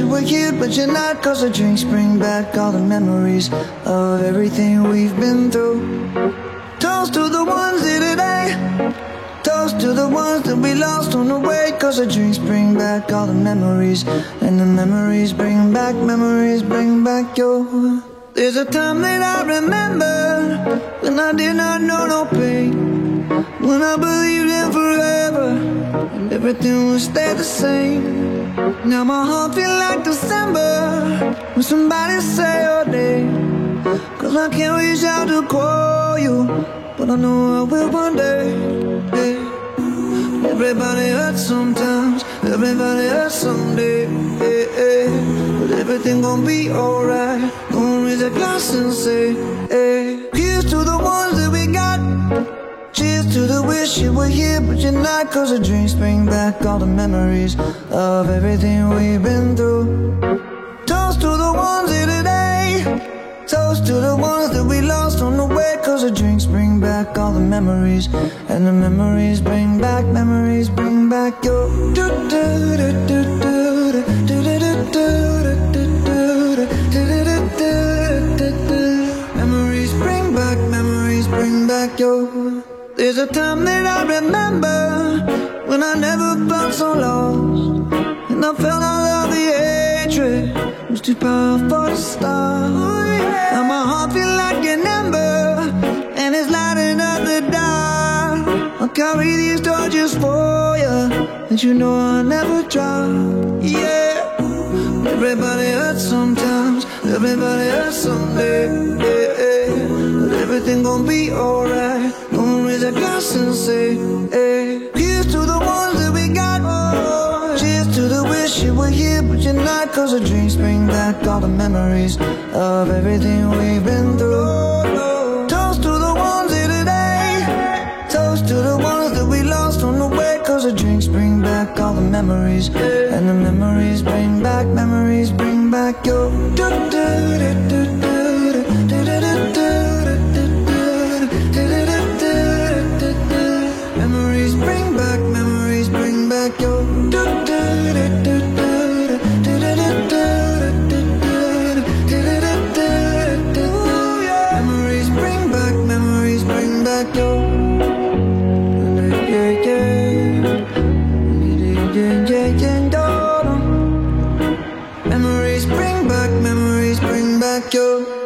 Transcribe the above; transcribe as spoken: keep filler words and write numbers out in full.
were here, but you're not. Cause the drinks bring back all the memories of everything we've been through. Toast to the ones here today. Toast to the ones that we lost on the way. Cause the drinks bring back all the memories, and the memories bring back, memories bring back your. There's a time that I remember when I did not know no pain, when I believed in forever and everything would stay the same. Now my heart feel like December when somebody say your name. Cause I can't reach out to call you, but I know I will one day. Hey. Everybody hurts sometimes, everybody hurts someday. Hey, hey. But everything gon' be alright. Gonna raise a glass and say, hey. Here's to the ones that we got. Cheers to the wish you were here, but you're not. Cause the drinks bring back all the memories of everything we've been through. Toast to the ones here today. Toast to the ones that we lost on the way. Cause the drinks bring back all the memories, and the memories bring back, memories bring back your. Memories bring back, memories bring back your. There's a time that I remember when I never felt so lost, and I felt all of the hatred was too powerful to stop. Now my heart feel like an ember, and it's lighting up the dark. I'll carry these torches for you, and you know I'll never drop. Yeah. Everybody hurts sometimes, everybody hurts someday. Yeah, yeah. But everything gon' be alright. Gonna raise a glass and say, hey. Here's to the ones that we got. Oh, cheers to the wish you were here, but you're not. Cause the drinks bring back all the memories of everything we've been through. Toast to the ones here today. Toast to the ones that we lost on the way. Cause the drinks bring back all the memories, and the memories bring back, memories bring back your. Memories bring back, memories bring back your. Memories bring back, memories bring back your. Yeah, yeah, yeah, yeah. Memories bring back, memories bring back your.